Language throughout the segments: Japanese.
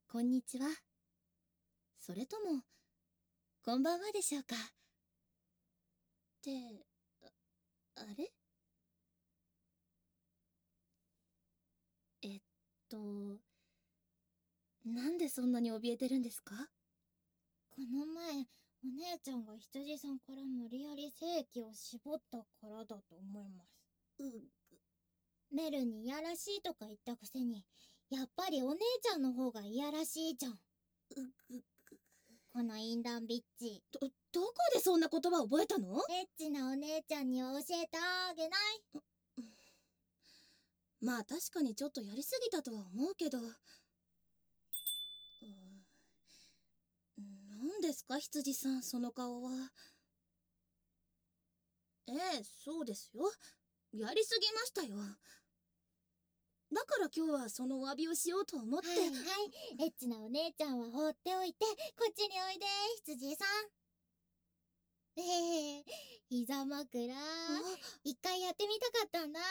こんにちは。それとも、こんばんはでしょうか。って、あれえっと、なんでそんなに怯えてるんですか？ この前、お姉ちゃんが羊さんから無理やり精液を絞ったからだと思います。メルにいやらしいとか言ったくせに、やっぱりお姉ちゃんの方がいやらしいじゃん。この淫乱ビッチ。 どこでそんな言葉覚えたの？ エッチなお姉ちゃんには教えてあげない。 まあ確かにちょっとやりすぎたとは思うけど。何ですか羊さん、その顔は。そうですよ。やりすぎましたよ。だから今日はそのお詫びをしようと思って。 はいはい、エッチなお姉ちゃんは放っておいて、こっちにおいで、羊さん。膝枕。一回やってみたかったんだ。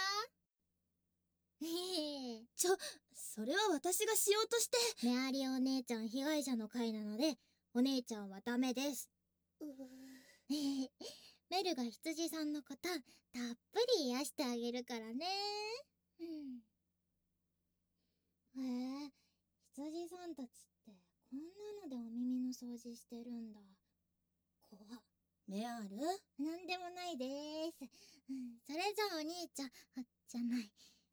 それは私がしようとして。 メアリお姉ちゃん被害者の会なので、お姉ちゃんはダメです。メルが羊さんのことたっぷり癒してあげるからね。羊さんたちってこんなのでお耳の掃除してるんだ。怖っ。 メアール？ なんでもないでーす。それじゃあお兄ちゃん、じゃない。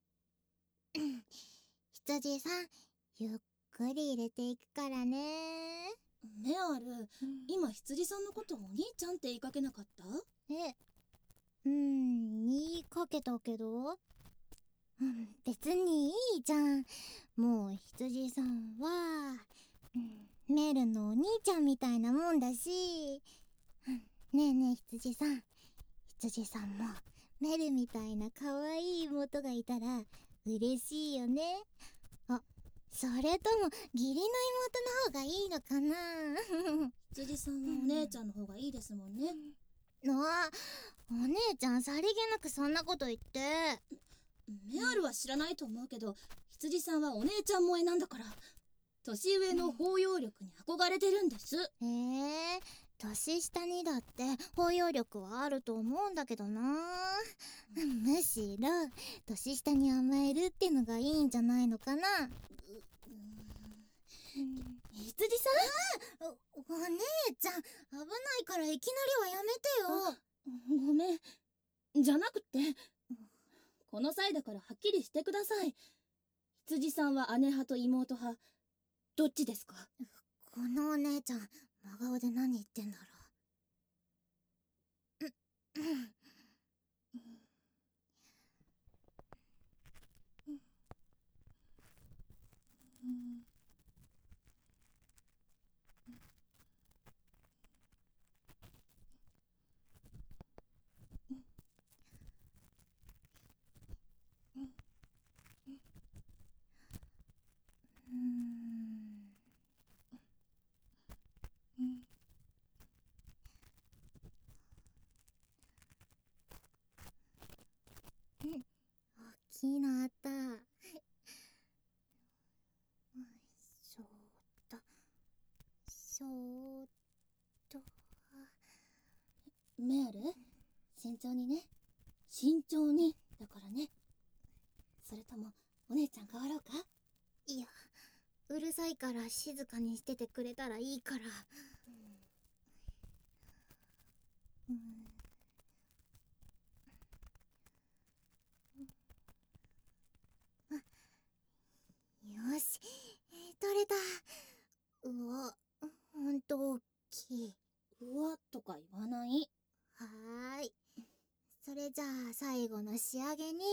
羊さん、ゆっくり入れていくからね。 メアール、今羊さんのことお兄ちゃんって言いかけなかった？ 言いかけたけど。別にいいじゃん。もう羊さんは、メルのお兄ちゃんみたいなもんだし。ねえねえ羊さん。羊さんもメルみたいな可愛い妹がいたら嬉しいよね。それとも義理の妹の方がいいのかな。 羊さんはお姉ちゃんの方がいいですもんね。 お姉ちゃんさりげなくそんなこと言って。 メアルは知らないと思うけど、羊さんはお姉ちゃん萌えなんだから、年上の包容力に憧れてるんです。 年下にだって包容力はあると思うんだけどな。むしろ年下に甘えるってのがいいんじゃないのかな。 羊さん、お姉ちゃん危ないからいきなりはやめてよ。ごめん。じゃなくって、この際だからはっきりしてください。羊さんは姉派と妹派、どっちですか？ このお姉ちゃん真顔で何言ってんだろう。大きいのあった。しょーっとしょーっと。 メアル、慎重にね。慎重にだからね。それともお姉ちゃん変わろうか？ いや、うるさいから静かにしててくれたらいいから。よし、取れた。うわ、ほんと大きい。 うわとか言わない。 はーい。それじゃあ最後の仕上げに。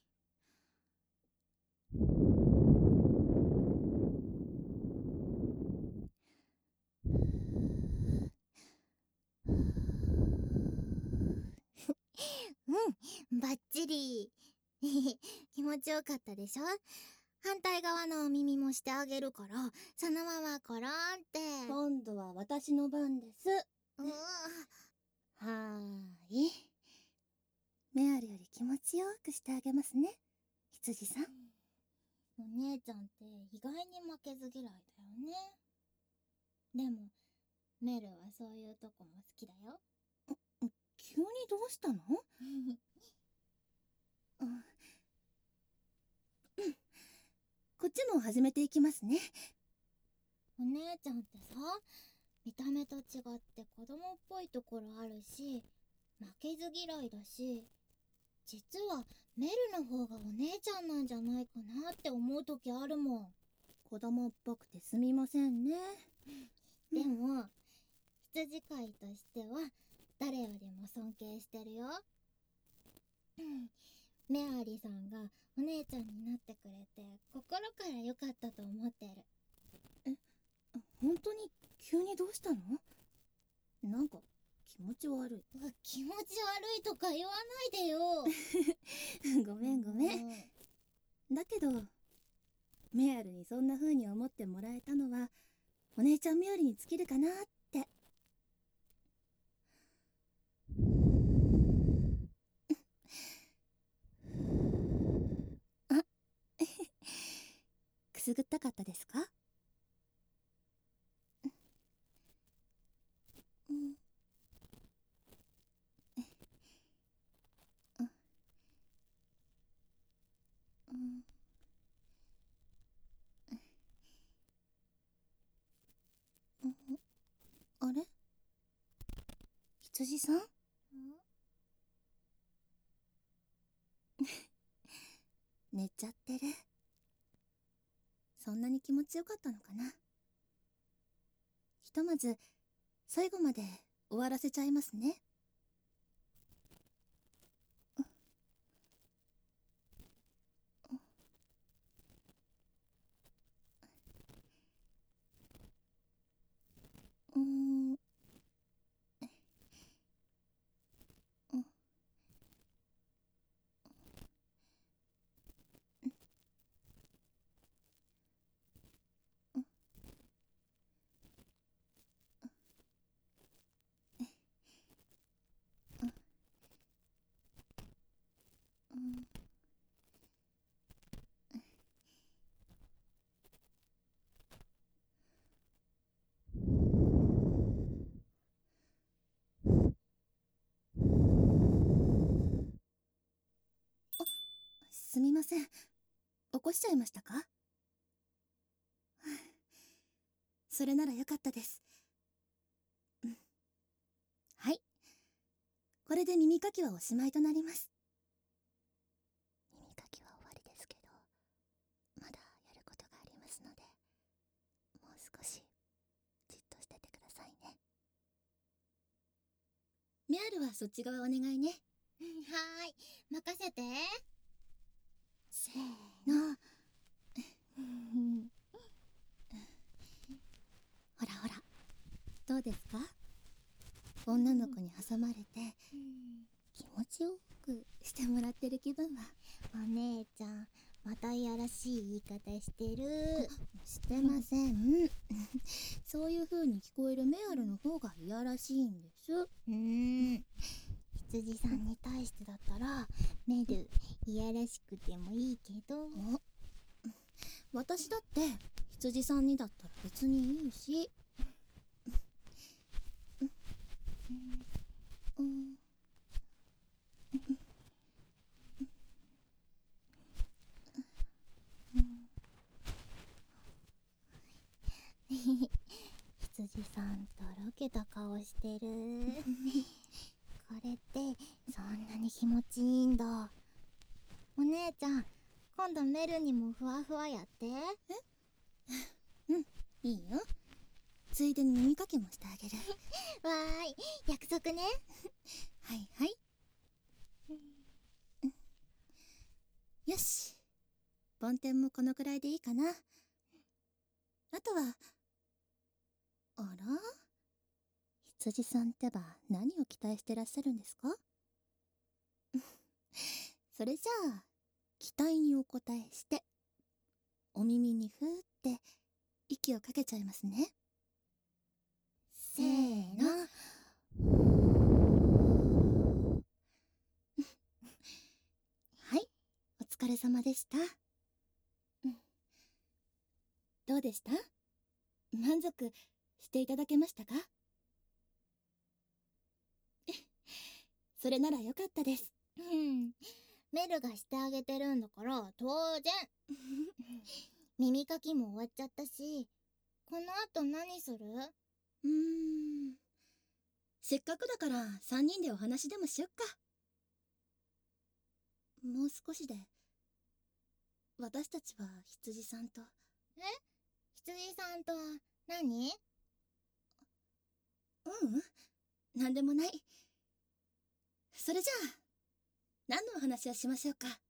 バッチリ。気持ちよかったでしょ？反対側のお耳もしてあげるから、そのままコロンって。 今度は私の番です。はーい。メアルより気持ちよくしてあげますね、羊さん。 お姉ちゃんって意外に負けず嫌いだよね。でもメルはそういうとこも好きだよ。 急にどうしたの？こっちも始めていきますね。 お姉ちゃんってさ、見た目と違って子供っぽいところあるし、負けず嫌いだし、実はメルの方がお姉ちゃんなんじゃないかなって思う時あるもん。 子供っぽくてすみませんね。 でも羊飼いとしては誰よりも尊敬してるよ。メアリさんがお姉ちゃんになってくれて心から良かったと思ってる。 本当に急にどうしたの？なんか気持ち悪い。 気持ち悪いとか言わないでよ。 ごめんごめん。だけどメアルにそんな風に思ってもらえたのはお姉ちゃん冥利に尽きるかなって。あくすぐったかったですか？あれ？羊さん？寝ちゃってる。そんなに気持ちよかったのかな。ひとまず最後まで終わらせちゃいますね。すみません。起こしちゃいましたか？それならよかったです。はい。これで耳かきはおしまいとなります。耳かきは終わりですけど、まだやることがありますので、もう少しじっとしててくださいね。メアルはそっち側お願いね。 はーい、任せて。 せーの。ほらほら、どうですか？女の子に挟まれて気持ちよくしてもらってる気分は。 お姉ちゃん、またいやらしい言い方してる。 してません。そういう風に聞こえるメアルの方がいやらしいんです。 羊さんに対してだったらメルいやらしくてもいいけど、 私だって羊さんにだったら別にいいし。 羊さんとろけた顔してる。これってそんなに気持ちいいんだ。お姉ちゃん、今度メルにもふわふわやって。 いいよ。ついでに耳かきもしてあげる。 わーい、約束ね。 はいはい。よし、梵天もこのくらいでいいかな。あとは、あら、羊さんってば何を期待してらっしゃるんですか？それじゃあ期待にお答えしてお耳にふーって息をかけちゃいますね。 せーの。 はい、お疲れ様でした。どうでした？ 満足していただけましたか？それならよかったです。 メルがしてあげてるんだから当然。耳かきも終わっちゃったし、この後何する？ せっかくだから3人でお話でもしよっか。もう少しで私たちは羊さんと。 羊さんと何？ なんでもない。それじゃあ何のお話をしましょうか。